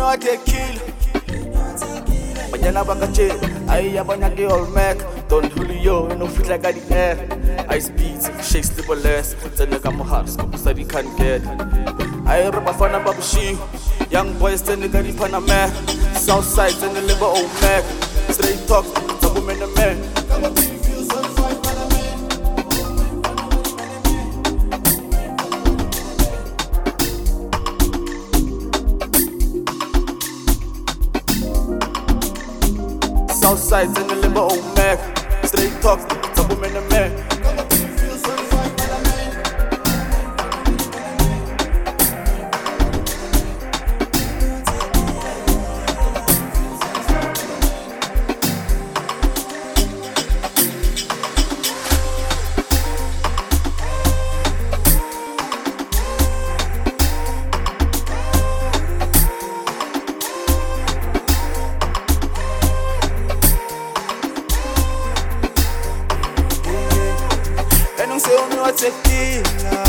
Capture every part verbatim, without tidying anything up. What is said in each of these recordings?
know I take kill. Banyana bakache, I abanya ke all Mac. Don Julio, no fit like I the air. Ice beats, shake slipperless. Tenega mohars, kumusari can't get. I rubber fana babushi. Young boys tenega di Panama. Southside tenega liver old Mac. Straight talk, tabu men a man. Southside and the liver old Mac. Straight talk, top of men a man. Say you know I take tequila.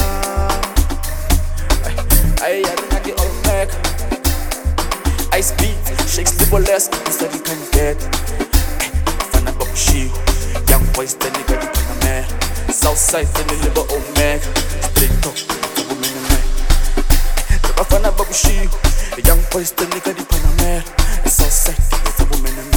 I I get all Mac. Ice beat, shake slipperless, instead you can get. Fana babushi, young boys then you got the Panama. Southside then you live old Mac. Straight talk, the woman in man. Fana babushi, young boys then you got the Panama. Southside the woman in man.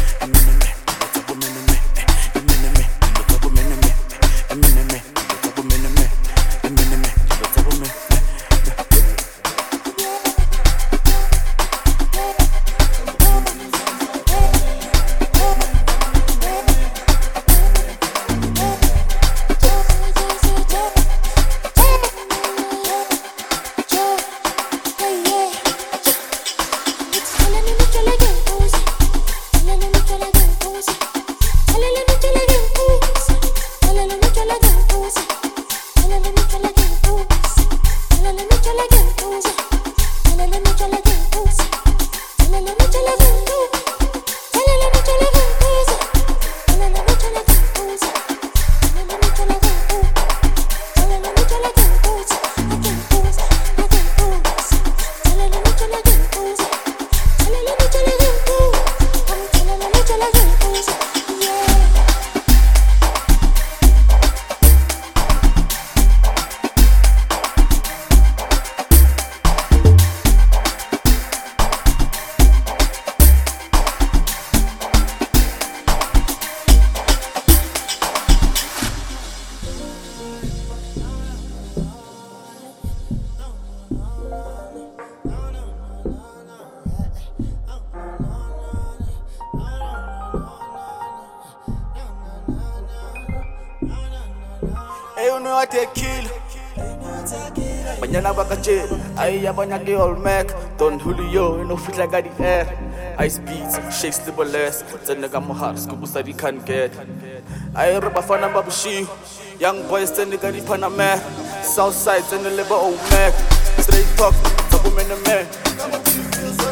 You know I take kill. Banyana bakache, I abanya ke all Mac. Don Julio, you know fit like I the air. Ice beats, shake slipperless. Tenega mohars, kumusari can't get. I rubber fana babushi. Young boys tenega di Panama. Southside and the liver old Mac. Straight talk, top of men a man.